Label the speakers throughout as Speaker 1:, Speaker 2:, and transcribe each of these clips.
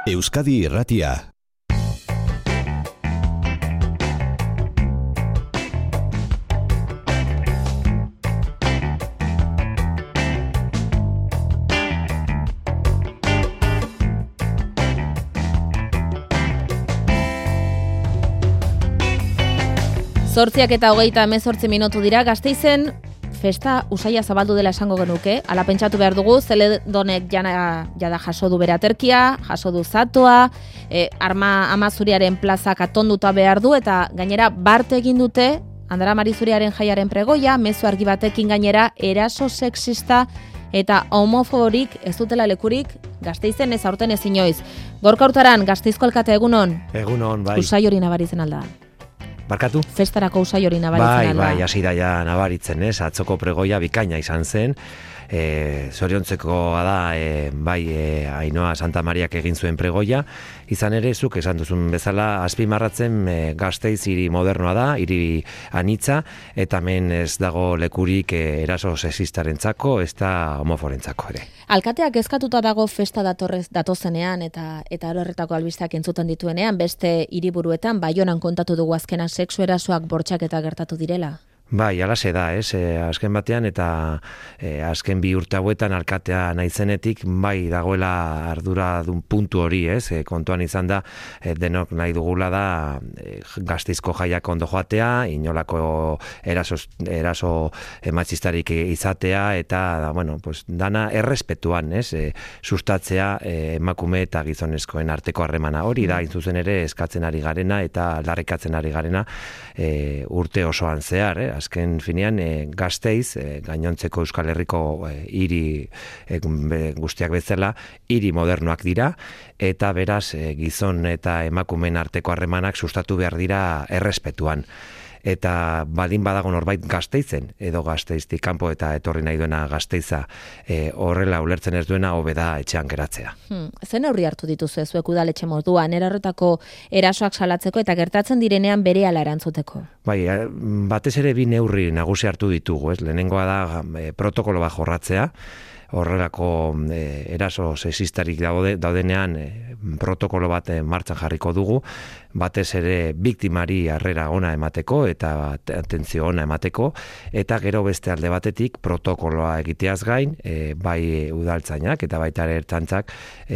Speaker 1: Euskadi Irratia.
Speaker 2: Zortziak eta 38 minutu dira. Gasteizen festa usaia zabaldu dela esango genuke. Hala pentsatu behar dugu, Zeledonek jada jaso du bere aterkia, jaso du zatoa, Amazuriaren plaza katonduta behar du, eta gainera bart egin dute Andara Marizuriaren jaiaren pregoia, mezu argi batekin gainera eraso sexista eta homofoborik ez dutela lekurik Gasteizen ez aurten ez inoiz. Gorka Hurtaran, Gasteizko alkate egunon.
Speaker 3: Egunon, bai.
Speaker 2: Usai hori nabaritzen alda.
Speaker 3: Barkatu?
Speaker 2: Festarako usai hori nabaritzen alda.
Speaker 3: Bai, hasi da ja nabaritzen, ez? Atzoko pregoia bikaina izan zen. Zoriontzekoa da, Ainhoa Santa Mariak egin zuen pregoia. Izan ere, zuk esan duzun bezala, azpimarratzen Gasteiz hiri modernoa da, hiri anitza, eta hemen ez dago lekurik eraso sexistarentzako, ez da homoforentzako ere.
Speaker 2: Alkateak kezkatuta dago festa datozenean eta horretako albisteak entzuten dituenean, beste hiriburuetan Baionan kontatu dugu azkena sexu erasoak bortxaketa gertatu direla.
Speaker 3: Bai, alaxe da, ez? Azken batean eta azken 2 urte hauetan alkatea naizenetik bai dagoela arduradun puntu hori, ez? Kontuan izan da, denok nahi dugula da Gasteizko jaiak ondo joatea, inolako eraso matxistarik izatea, eta, bueno, pues, dana errespetuan, ez? Sustatzea emakume eta gizonezkoen arteko harremana hori da, zuzen ere eskatzen ari garena eta aldarrikatzen ari garena urte osoan zehar, azken finean Gasteiz, gainontzeko Euskal Herriko hiri guztiak bezala, hiri modernoak dira, eta beraz gizon eta emakumeen arteko harremanak sustatu behar dira errespetuan. Eta baldin badago norbait Gasteizen, edo Gasteiztik kanpo eta etorri nahi duena Gasteiza horrela ulertzen ez duena, hobe da etxean geratzea.
Speaker 2: Zen neurri hartu dituzu zuek udaletxe moduan, horretako erasoak salatzeko eta gertatzen direnean berehala erantzuteko?
Speaker 3: Bai, batez ere 2 neurri nagusi hartu ditugu, ez? Lehenengoa da protokolo bat jorratzea, horrelako eraso sexistarik daudenean protokolo bat martxan jarriko dugu, batez ere biktimari harrera ona emateko eta atentzio ona emateko, eta gero beste alde batetik protokoloa egiteaz gain, bai udaltzainak eta baita ere ertzaintzak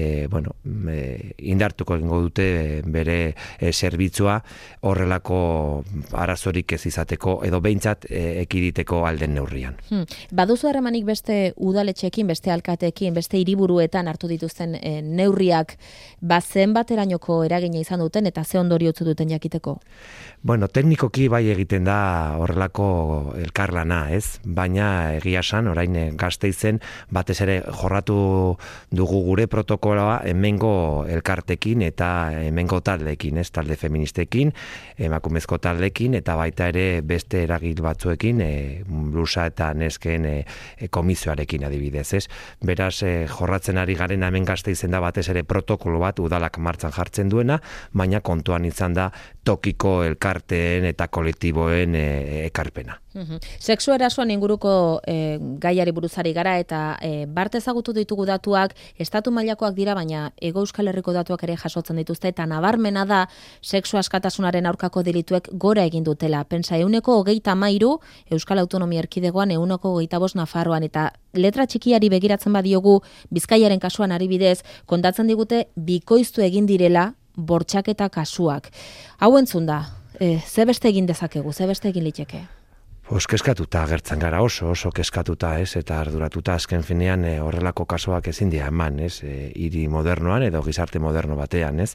Speaker 3: indartuko egingo dute bere zerbitzua horrelako arazorik ez izateko edo behintzat ekiditeko alden neurrian.
Speaker 2: Baduzu harremanik beste udaletxeekin, beste alkateekin, beste hiriburuetan hartu dituzten neurriak, zenbaterainoko eragina izan duten eta ze ondorio utzi duten jakiteko?
Speaker 3: Bueno, teknikoki bai egiten da horrelako elkarlana, ez? Baina egia esan, orain Gasteizen batez ere jorratu dugu gure protokoloa hemengo elkartekin eta hemengo taldeekin, ez? Talde feministekin, emakumezko taldeekin eta baita ere beste eragil batzuekin, blusa eta nesken komisioarekin adibidez, ez? Beraz, jorratzen ari garen hemen Gasteizen da batez ere protokolo bat udalak martxan jartzen duena, baina kontuan izan da tokiko elkarteen eta kolektiboen ekarpena.
Speaker 2: Sexu erasoan inguruko gaiari buruzari gara eta bart ezagutu ditugu datuak, estatu mailakoak dira, baina Hego Euskal Herriko datuak ere jasotzen dituzte, eta nabarmena da sexu askatasunaren aurkako delituek gora egin dutela. Pentsa, 133 Euskal Autonomia Erkidegoan, 125 Nafarroan, eta letra txikiari begiratzen badiogu, Bizkaiaren kasuan adibidez, kontatzen digute bikoiztu egin direla bortxaketa kasuak. Hau entzun da, ze beste egin dezakegu, ze beste egin liteke?
Speaker 3: Keskatuta agertzen gara, oso keskatuta, ez? Eta arduratuta azken finean horrelako kasuak ezin dira eman, ez? Hiri modernoan edo gizarte moderno batean, ez?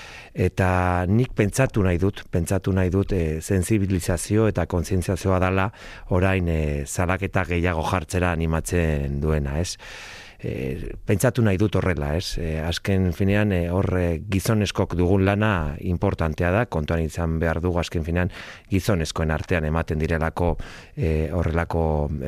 Speaker 3: Eta nik pentsatu nahi dut sensibilizazio eta kontzientziazioa dela orain salaketa gehiago jartzera animatzen duena, ez? Pentsatu nahi dut horrela, ez? Azken finean gizonezkok dugun lana importantea da, kontuan izan behar dugu azken finean gizonezkoen artean ematen direlako horrelako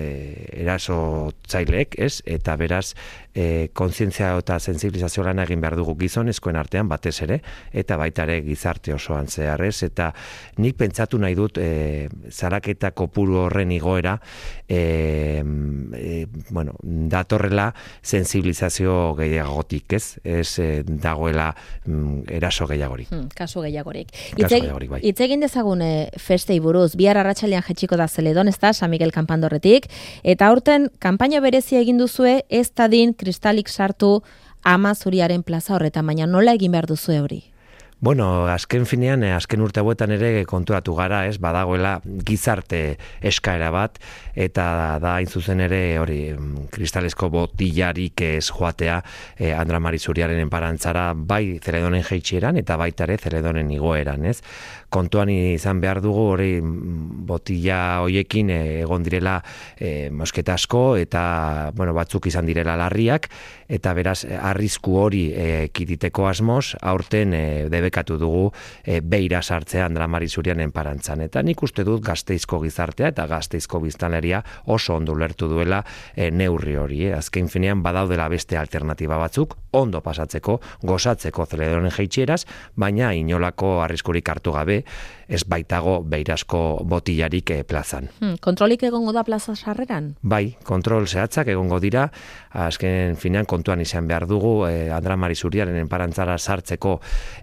Speaker 3: erasotzaileek, ez? Eta beraz kontzientzia eta sensibilizazio lana egin behar dugu gizonezkoen artean batez ere, eta baita ere gizarte osoan zehar, ez? Eta nik pentsatu nahi dut salaketa kopuru horren igoera datorrela sensibilizazio gehiagotik, ez dagoela eraso gehiagorik.
Speaker 2: Kasu gehiagorik.
Speaker 3: Bai.
Speaker 2: Hitz egin dezagun festei buruz, bihar arratsalean jetxiko da Zeledon, ez da, San Miguel kanpandorretik, eta aurten kanpaina berezia egin duzue, ez dadin kristalik sartu Ama Zuriaren plaza horretan, baina nola egin behar duzue hori?
Speaker 3: Bueno, azken finean, azken urte hauetan ere konturatu gara, ez, badagoela gizarte eskaera bat, eta da hain zuzen ere hori kristalesko botillarik ez joatea Andra Mari Zuriaren enparantzara bai Zeledonen jaitsieran eta baita ere Zeledonen igoeran, ez? Kontuan izan behar dugu hori botilla hoiekin egon direla mosketa asko eta batzuk izan direla larriak, eta beraz arrisku hori ekiditeko asmoz aurten debekatu dugu beira sartzea Andra Mari Zurian enparantzan. Eta nik uste dut Gasteizko gizartea eta Gasteizko biztanleria oso ondo ulertu duela neurri hori. Azken finean badaudela beste alternatiba batzuk, ondo pasatzeko, gozatzeko Zeledonen jaitsieraz, baina inolako arriskurik hartu gabe, ez baitago beirasko botillarik plazan.
Speaker 2: Kontrolik egongo da plaza sarreran?
Speaker 3: Bai, kontrol zehatzak egongo dira, azken finean kontuan izan behar dugu Andra Mari Zuriaren enparantzara sartzeko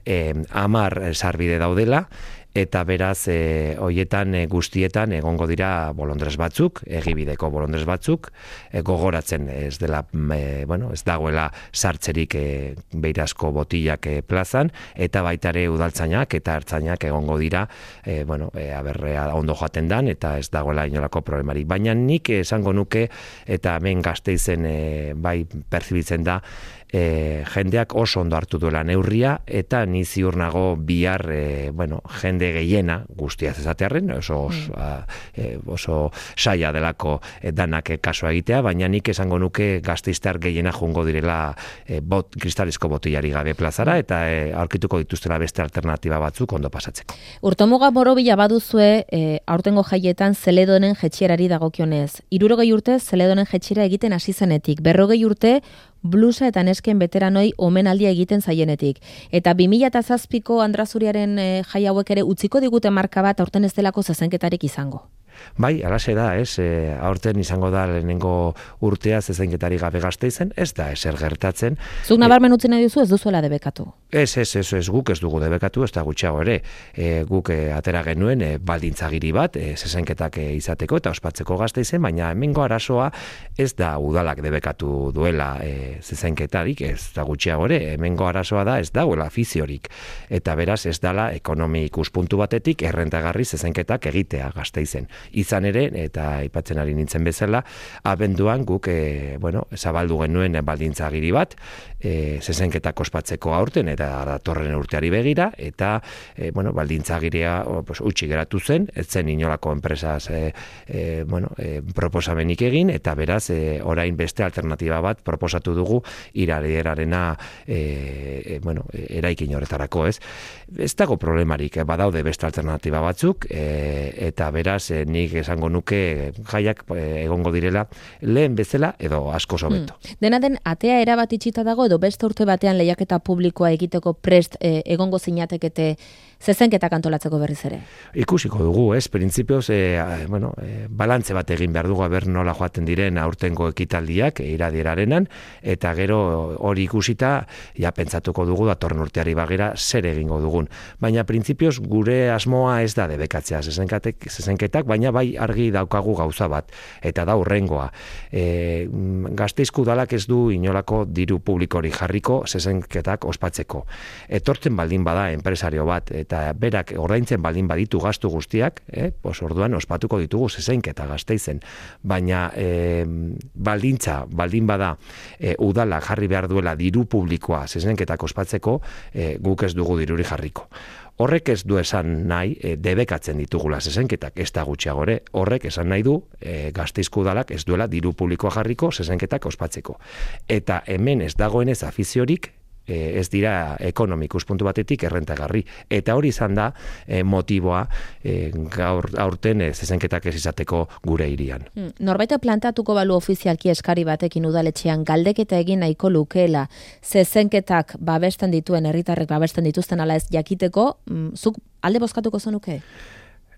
Speaker 3: 10 sarbide daudela, eta beraz hoietan guztietan egongo dira bolondres batzuk, egibideko bolondres batzuk, gogoratzen ez dela ez dagoela sartzerik beirazko botillak plazan, eta baitare udaltzainak eta ertzainak egongo dira ondo joaten dan eta ez dagoela inolako problemarik. Baina nik esango nuke, eta hemen Gasteizen bai perzibitzen da, jendeak oso ondo hartu duela neurria, eta ni ziur nago bihar jende gehiena guztia esatearren oso saia delako danak kasua egitea, baina nik esango nuke gasteiztar gehiena joango direla kristalizko botillari gabe plazara, eta aurkituko dituztela beste alternatiba batzuk ondo pasatzeko.
Speaker 2: Urtomuga borobila baduzue aurtengo jaietan Zeledonen jetxierari dagokionez. 60 urte Zeledonen jetxiera egiten hasi zenetik, 40 urte blusa eta nesken veteranoi omenaldia egiten zaienetik. Eta 2007ko Andra Zuriaren jai hauek ere utziko digute marka bat aurten ez delako zezenketarik izango.
Speaker 3: Bai, alaxe da, aurten izango da lehenengo urtea zezenketari gabe Gasteizen, ez da ezer gertatzen.
Speaker 2: Zuk nabarmen utzi nahi duzu, ez duzuela debekatu?
Speaker 3: Ez, guk ez dugu debekatu, ez da gutxiago ere. Guk atera genuen baldintzagiri bat, zezenketak izateko eta ospatzeko Gasteizen, baina hemengo arazoa ez da udalak debekatu duela zezenketarik, ez da gutxiago ere. Hemengo arazoa da ez dagoela afiziorik, eta beraz ez dala ekonomi ikuspuntu batetik errentagarri zezenketak egitea Gasteizen. Izan ere, eta aipatzen ari nintzen bezala, abenduan guk zabaldu genuen baldintzagiri bat, zezenketak ospatzeko aurten eta datorren urteari begira, eta baldintzagiria utzi geratu zen, ez zen inolako enpresaz proposamenik egin, eta beraz orain beste alternatiba bat proposatu dugu irarierarena eraikin horretarako, ez? Ez dago problemarik, badaude beste alternatiba batzuk, eta beraz nik esango nuke jaiak egongo direla lehen bezala edo asko hobeto.
Speaker 2: Dena den, atea erabat itxita dago edo beste urte batean lehiaketa publikoa egiteko prest egongo zinatekete zezenketak antolatzeko berriz ere?
Speaker 3: Ikusiko dugu, printzipioz, balantze bat egin behar dugu aber nola joaten diren aurtengo ekitaldiak iradirarenan, eta gero hori ikusita, ja pentsatuko dugu datorren urteari bagera zer egingo dugun. Baina printzipioz gure asmoa ez da debekatzea zezenketak, baina bai argi daukagu gauza bat, eta da hurrengoa. Gasteizko udalak ez du inolako diru publikori jarriko zezenketak ospatzeko. Etortzen baldin bada enpresario bat, eta berak ordaintzen baldin baditu gastu guztiak, orduan ospatuko ditugu zezenketa Gasteizen. Baina baldintza baldin bada udala jarri behar duela diru publikoa zezenketak ospatzeko, guk ez dugu diruri jarriko. Horrek ez du esan nahi debekatzen ditugula zezenketak, ez da gutxiagore, horrek esan nahi du Gasteizko udalak ez duela diru publikoa jarriko zezenketak ospatzeko. Eta hemen ez dagoenez afiziorik, ez dira ekonomikuspuntu batetik errentagarri. Eta hori izan da motiboa aurten zezenketak ez izateko gure hirian.
Speaker 2: Norbaita plantatuko balu ofizialki eskari batekin udaletxean galdeketa egin nahiko lukeela zezenketak babesten dituen herritarrek babesten dituzten ala ez jakiteko, zuk alde bozkatuko zenuke?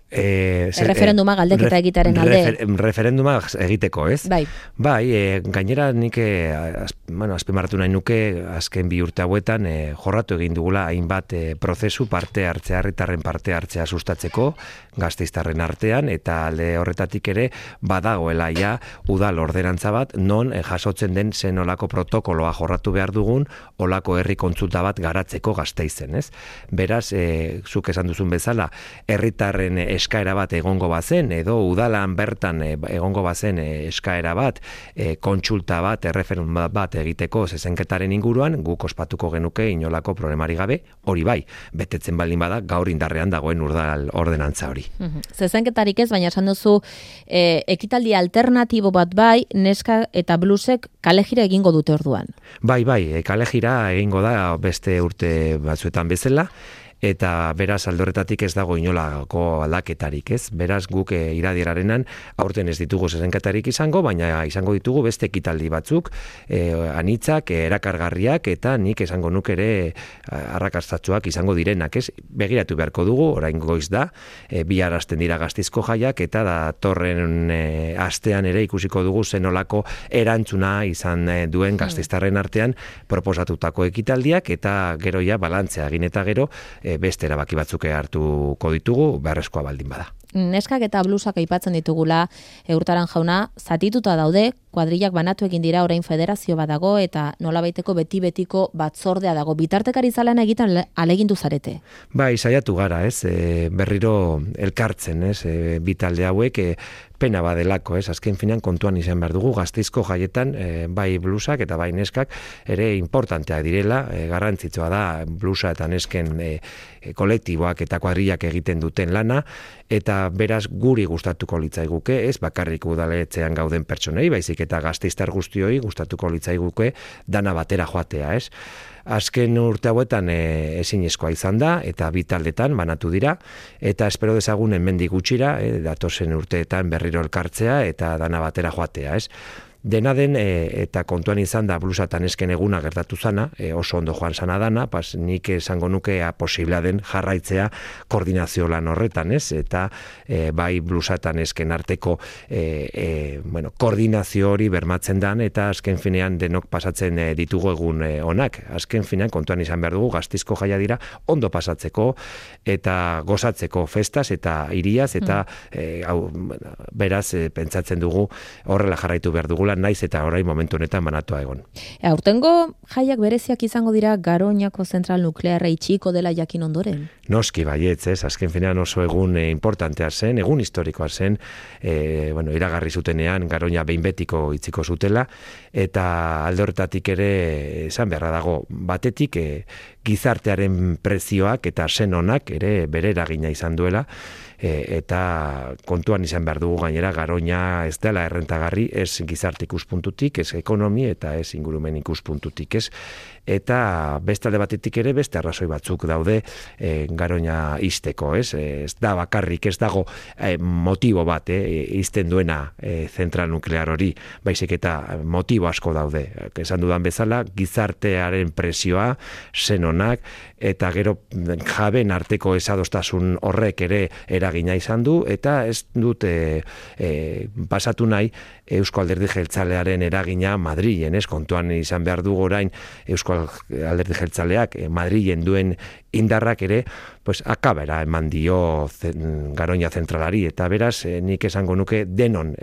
Speaker 2: Referenduma galdeketa egitaren alde.
Speaker 3: Referenduma egiteko, ez?
Speaker 2: Bai.
Speaker 3: Bai, gainera nik azpimarratu nahi nuke azken 2 urte hauetan jorratu egin dugula hainbat prozesu parte hartzea, herritarren parte hartzea sustatzeko gasteiztarren artean, eta alde horretatik ere badagoela ja udal ordenantza bat non jasotzen den zen olako protokoloa jorratu behar dugun olako herri kontsulta bat garatzeko Gasteizen, ez? Beraz, zuk esan duzun bezala, herritarren eskaera bat egongo bazen, edo udalan bertan egongo bazen eskaera bat, kontsulta bat, erreferendum bat egiteko zezenketaren inguruan, guk ospatuko genuke inolako problemari gabe, hori bai, betetzen baldin bada gaur indarrean dagoen udal ordenantza hori.
Speaker 2: Zezenketarik ez, baina esan duzu ekitaldi alternatibo bat bai, neska eta blusek kalejira egingo dute orduan.
Speaker 3: Bai, kalejira egingo da beste urte batzuetan bezala, eta beraz aldorretatik ez dago inolako aldaketarik, ez? Beraz guk iradirarenan aurten ez ditugu zezenketarik izango, baina izango ditugu beste ekitaldi batzuk, anitzak, erakargarriak, eta nik esango nuk ere arrakastatsuak izango direnak, ez? Begiratu beharko dugu, orain goiz da, bihar hasten dira Gasteizko jaiak, eta datorren astean ere ikusiko dugu zenolako erantzuna izan duen gasteiztarren artean proposatutako ekitaldiak, eta gero ja balantzea egin eta gero beste erabaki batzuk hartuko ditugu, beharrezkoa baldin bada.
Speaker 2: Neskak eta blusak aipatzen ditugula, Urtaran jauna, zatituta daude, kuadrilak banatu egin dira, orain federazio badago, eta nolabaiteko beti-betiko batzordea dago. Bitartekari zalan egiten alegindu zarete?
Speaker 3: Bai, saiatu gara, ez? Berriro elkartzen, ez? Bi talde hauek, pena badelako, ez? Azken finean kontuan izan behar dugu, Gasteizko jaietan, bai blusak eta bai neskak ere importanteak direla, garrantzitsua da blusa eta nesken kolektiboak eta kuadrilak egiten duten lana, eta beraz guri gustatuko litzaiguke, ez bakarrik udaletxean gauden pertsonei, baizik eta gasteiztar guztioi gustatuko litzaiguke dana batera joatea, ez? Azken urte hauetan ezinezkoa izan da, eta bi taldetan banatu dira, eta espero dezagun hemendik gutxira, datozen urteetan berriro elkartzea eta dana batera joatea, ez? Dena den, eta kontuan izan da blusa eta nesken eguna gertatu zana, oso ondo joan zana dana, nik esango nukea posiblea den jarraitzea koordinazio lan horretan, ez? Eta bai blusa eta nesken arteko koordinazio hori bermatzen dan, eta azken finean denok pasatzen ditugu egun onak. Azken finean kontuan izan behar dugu, Gasteizko jaia dira ondo pasatzeko eta gozatzeko festaz eta iriaz, eta beraz pentsatzen dugu horrela jarraitu behar dugula, naiz eta orain momentu honetan banatua egon.
Speaker 2: Aurtengo jaiak bereziak izango dira Garoñako zentral nuklearra itxiko dela jakin ondoren?
Speaker 3: Noski baietz, ez? Azken finean oso egun importantea zen, egun historikoa zen, iragarri zutenean Garoña behin betiko itziko zutela, eta alde horretatik ere esan beharra dago, batetik gizartearen prezioak eta sen onak ere bere eragina izan duela, eta kontuan izan behar dugu gainera Garoña ez dela errentagarri, ez gizarte ikuspuntutik, ez ekonomi eta ez ingurumen ikuspuntutik, ez? Eta beste alde batetik ere beste arrazoi batzuk daude Garoña ixteko, ez? Ez da bakarrik, ez dago motibo bat ixten duena zentral nuklear hori, baizik eta motibo asko daude. Esan dudan bezala, gizartearen presioa, zen onak, eta gero jaben arteko esadostasun horrek ere eragina izan du, eta ez dut pasatu nahi Eusko Alderdi Jeltzalearen eragina Madrilen, ez? Kontuan izan behar du orain Eusko Alderdi Jeltzaleak Madrilen duen indarrak ere, pues akabera eman dio Garoña zentralari, eta beraz nik esango nuke denon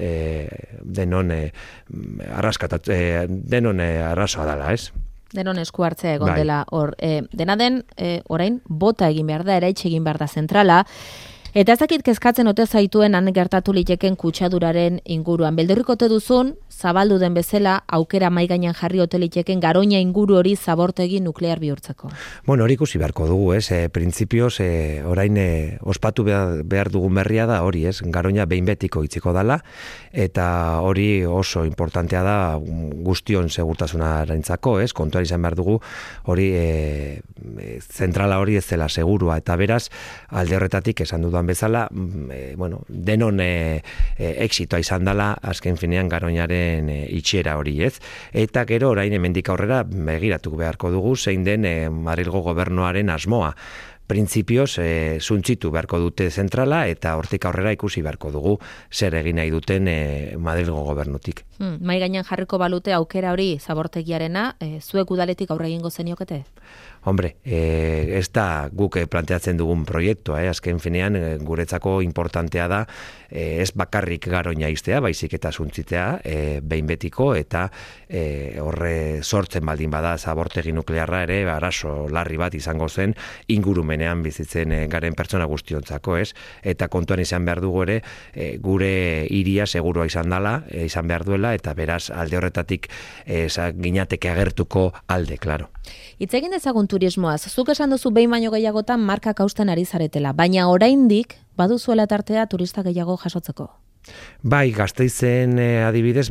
Speaker 3: arrazoa dela, ez?
Speaker 2: Denon esku hartzea egon dela hor. Dena den, orain, bota egin behar da, eraitxe egin behar da zentrala, eta ez dakit kezkatzen ote zaituen han gertatu liteken kutsaduraren inguruan. Beldurrik ote duzun, zabaldu den bezala, aukera mai gainean jarri ote liteken Garoña inguru hori zabortegi nuklear bihurtzeko.
Speaker 3: Bueno, hori ikusi beharko dugu, ez? Printzipioz, orain ospatu behar dugun berria da hori, ez? Garoña behin betiko itziko dala, eta hori oso importantea da guztion segurtasunarentzako, ez? Kontuan izan behar dugu hori zentrala hori ez dela segurua, eta beraz, alde horretatik esan dudan bezala, denon exitoa izan dela azken finean Garoñaren itxiera hori, ez? Eta gero orain hemendik aurrera begiratu beharko dugu zein den Madrilgo gobernuaren asmoa. printzipioz suntzitu beharko dute zentrala eta hortik aurrera ikusi beharko dugu zer egin nahi duten Madrilgo gobernutik.
Speaker 2: Mai gainean jarriko balute aukera hori zabortegiarena, zuek udaletik aurre egingo zeniokete?
Speaker 3: Hombre, ez da guk planteatzen dugun proiektua, azken finean guretzako importantea da ez bakarrik Garoña iztea, baizik eta suntzitea, behin betiko eta horre sortzen baldin bada zabortegi nuklearra ere arazo larri bat izango zen ingurumenean bizitzen garen pertsona guztiontzako, ez? Eta kontuan izan behar dugu ere gure hiria segurua izan behar duela eta beraz alde horretatik ginateke agertuko alde, klaro.
Speaker 2: Hitz egin dezagun turismoaz, zuk esan duzu behin baino gehiagotan markak hausten ari zaretela, baina oraindik baduzuela tartea turista gehiago jasotzeko.
Speaker 3: Bai, Gasteizen adibidez,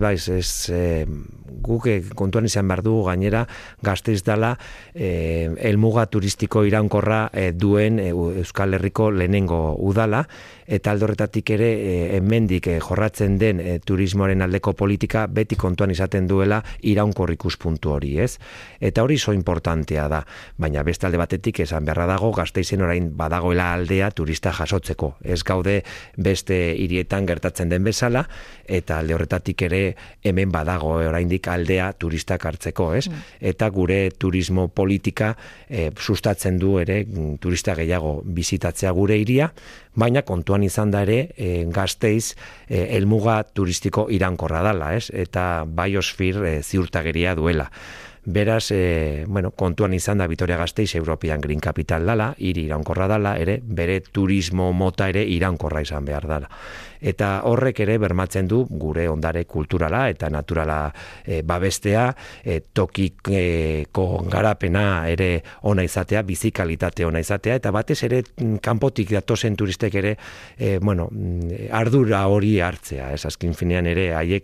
Speaker 3: guk kontuan izan behar dugu gainera Gasteiz dela helmuga turistiko iraunkorra duen Euskal Herriko lehenengo udala, eta alde horretatik ere hemendik jorratzen den turismoaren aldeko politika beti kontuan izaten duela iraunkor ikuspuntu hori, ez? Eta hori oso importantea da, baina beste alde batetik esan beharra dago Gasteizen orain badagoela aldea turista jasotzeko. Ez gaude beste hirietan gertatzen den bezala, eta alde horretatik ere hemen badago oraindik aldea turistak hartzeko, ez? Eta gure turismo politika sustatzen du ere turista gehiago bizitatzea gure hiria, baina kontuan izan da ere Gasteiz helmuga turistiko iraunkorra dela, ez? Eta Biosfir ziurtageria duela. Beraz, kontuan izan da Vitoria-Gasteiz European Green Capital dala, hiri iraunkorra dala, ere bere turismo mota ere iraunkorra izan behar dala. Eta horrek ere bermatzen du gure ondare kulturala eta naturala babestea, tokiko garapena ere ona izatea, bizikalitate ona izatea, eta batez ere kanpotik datozen turistek ere ardura hori hartzea, ez azken finean ere haiek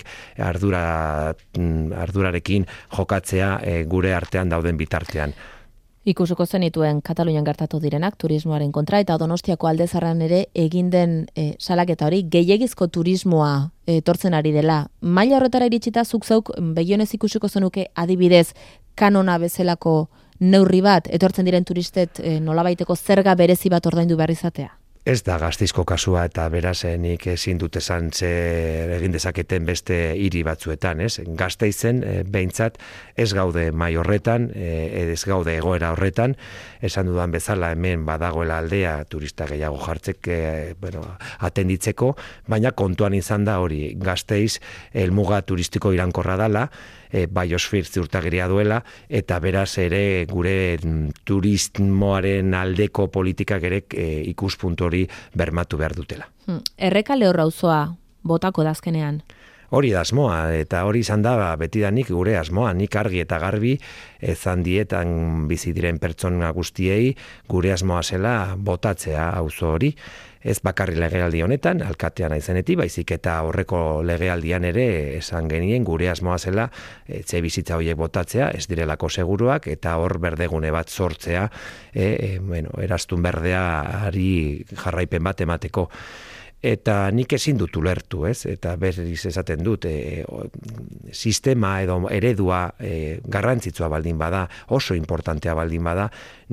Speaker 3: ardurarekin jokatzea gure artean dauden bitartean.
Speaker 2: Ikusuko zenituen Katalunian gertatu direnak turismoaren kontra, eta Donostiako Aldezarran ere egin den salaketa hori gehiegizko turismoa etortzen ari dela. Maila horretara iritsita zuk zeuk begionez ikusiko zenuke adibidez kanona bezalako neurri bat etortzen diren turistet nolabaiteko zerga berezi bat ordaindu behar izatea?
Speaker 3: Ez da Gasteizko kasua eta beraz nik ezin dut esan zer egin dezaketen beste hiri batzuetan, ez? Gasteizen behintzat ez gaude mai horretan, ez gaude egoera horretan, esan dudan bezala hemen badagoela aldea turista gehiago jartzek atenditzeko, baina kontuan izan da hori Gasteiz helmuga turistiko iraunkorra dela, Biosfir ziurtagiria duela, eta beraz ere gure turismoaren aldeko politikak ere ikuspuntu hori bermatu behar dutela.
Speaker 2: Errekale horra auzoa botako da azkenean?
Speaker 3: Hori da asmoa, eta hori izan da betidanik gure asmoa, nik argi eta garbi ezan dietan bizi diren pertsona guztiei gure asmoa zela botatzea auzo hori. Ez bakarri legealdi honetan, alkatean naizenetik, baizik eta horreko legealdian ere esan genien gure asmoa zela etxe bizitza horiek botatzea, ez direlako seguruak, eta hor berdegune bat sortzea, eraztun berdeari jarraipen bat emateko. Eta nik ezin dut ulertu, ez? Eta berriz esaten dut, sistema edo eredua garrantzitsua baldin bada, oso importantea baldin bada,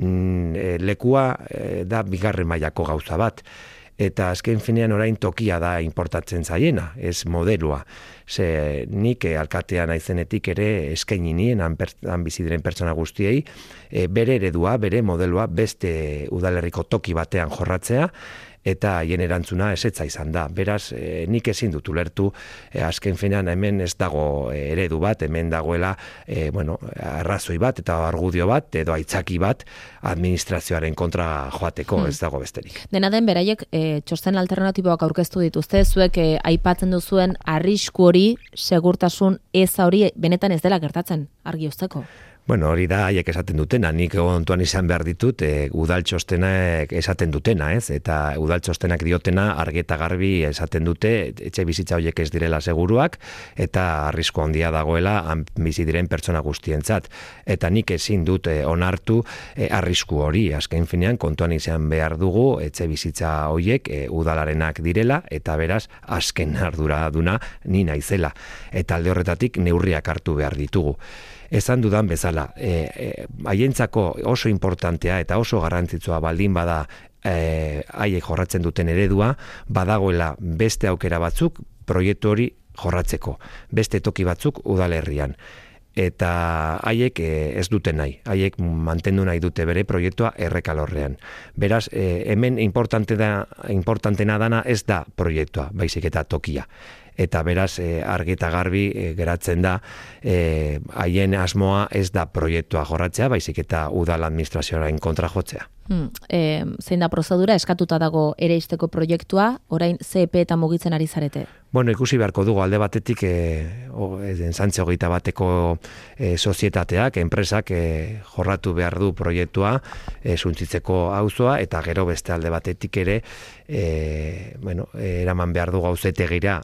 Speaker 3: lekua da bigarren mailako gauza bat. Eta azken finean orain tokia da importatzen zaiena, ez modelua. Ze nik alkatea naizenetik ere eskaini nien han bizi diren pertsona guztiei, bere eredua, bere modelua beste udalerriko toki batean jorratzea, eta haien erantzuna ezetza izan da. Beraz, nik ezin dut ulertu, azken finean hemen ez dago eredu bat, hemen dagoela arrazoi bat eta argudio bat, edo aitzaki bat administrazioaren kontra joateko, ez dago besterik.
Speaker 2: Dena den, beraiek txosten alternatiboak aurkeztu dituzte, zuek aipatzen duzuen arrisku hori, segurtasun eza hori, benetan ez dela gertatzen, argi usteko.
Speaker 3: Bueno, hori da haiek esaten dutena, nik ontuan izan behar ditut udaltxostenak esaten dutena, ez? Eta udaltxostenak diotena argi eta garbi esaten dute etxe bizitza horiek ez direla seguruak eta arrisku handia dagoela bizi diren pertsona guztientzat. Eta nik ezin dut onartu arrisku hori, azken finean kontuan izan behar dugu etxe bizitza horiek udalarenak direla eta beraz azken arduraduna ni naizela. Eta alde horretatik neurriak hartu behar ditugu. esan dudan bezala, haientzako oso importantea eta oso garrantzitsua baldin bada haiek jorratzen duten eredua, badagoela beste aukera batzuk proiektu hori jorratzeko, beste toki batzuk udalerrian. Eta haiek ez dute nahi, haiek mantendu nahi dute bere proiektua Errekalorrean. Beraz, hemen importantena dana ez da proiektua, baizik eta tokia. Eta beraz, argi eta garbi geratzen da, haien asmoa ez da proiektua jorratzea, baizik eta udal administrazioaren kontra jotzea.
Speaker 2: Zein da prozedura, eskatuta dago ereisteko proiektua, orain CEP eta mugitzen ari zarete?
Speaker 3: Bueno, ikusi beharko dugu alde batetik Santze 21 sozietateak, enpresak jorratu behar du proiektua Suntsitzeko auzoa, eta gero beste alde batetik ere eraman behar du gauzetegira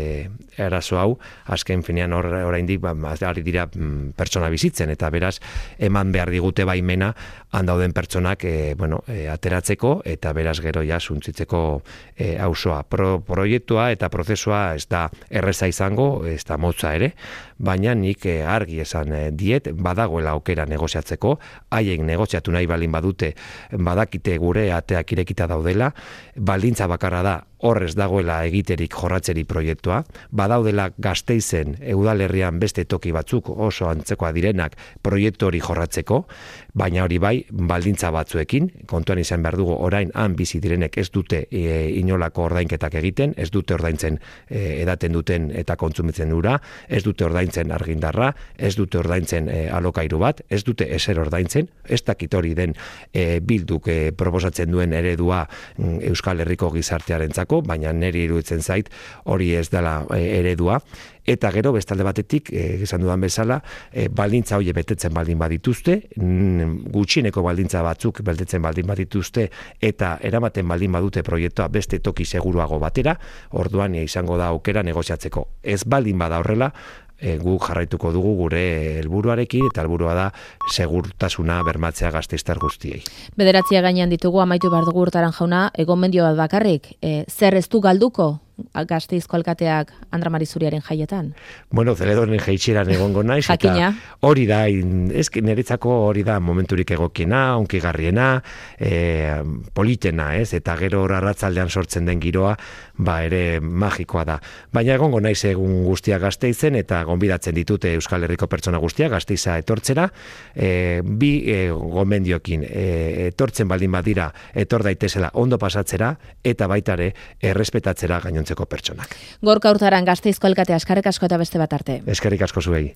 Speaker 3: arazo hau, azken finean oraindik ari dira pertsona bizitzen, eta beraz eman behar digute baimena handauden pertsonak ateratzeko, eta beraz gero ja Suntsitzeko auzoa. Proiektua eta prozesua ez da erreza izango, ez da motza ere, baina nik argi esan diet, badagoela aukera negoziatzeko, haiek negoziatu nahi balin badute, badakite gure ateak irekita daudela, baldintza bakarra da, horrez dagoela egiterik jorratzeri proiektua, badaudela Gasteizen udalerrian beste toki batzuk oso antzekoa direnak proiektu hori jorratzeko, baina hori bai, baldintza batzuekin, kontuan izan behar dugu orain han bizi direnek ez dute inolako ordainketak egiten, ez dute ordaintzen edaten duten eta kontsumitzen ura, ez dute ordaintzen argindarra, ez dute ordaintzen alokairu bat, ez dute ezer ordaintzen, ez dakit hori den Bilduk proposatzen duen eredua Euskal Herriko gizartearentzako, baina niri iruditzen zait hori ez dela eredua. Eta gero, bestalde batetik, esan dudan bezala, baldintza hori betetzen baldin badituzte, gutxieneko baldintza batzuk betetzen baldin badituzte, eta eramaten baldin badute proiektua beste toki seguruago batera, orduan izango da aukera negoziatzeko. Ez baldin bada horrela, guk jarraituko dugu gure helburuarekin, eta helburua da segurtasuna bermatzea gasteiztar guztiei.
Speaker 2: 9 gainean ditugu, amaitu behar dugu Urtaran jauna, egomendio bat bakarrik, zer ez du galduko Gasteizko alkateak Andra Mari Zuriaren jaietan?
Speaker 3: Bueno, Zeledoren jaitxeran egongo naiz, eta hori da, niretzako hori da momenturik egokiena, onkigarriena, politena, eta gero arratzaldean sortzen den giroa, ere magikoa da. Baina egongo naiz egun guztia Gasteizen, eta gonbidatzen ditute Euskal Herriko pertsona guztia Gasteiza etortzera, bi gomendiokin etortzen baldin badira, etor daitezela ondo pasatzera, eta baitare errespetatzera gainontzeko pertsonak.
Speaker 2: Gorka Urtaran, Gasteizko alkatea, eskerrik asko eta beste bat arte.
Speaker 3: Eskerrik asko zuei.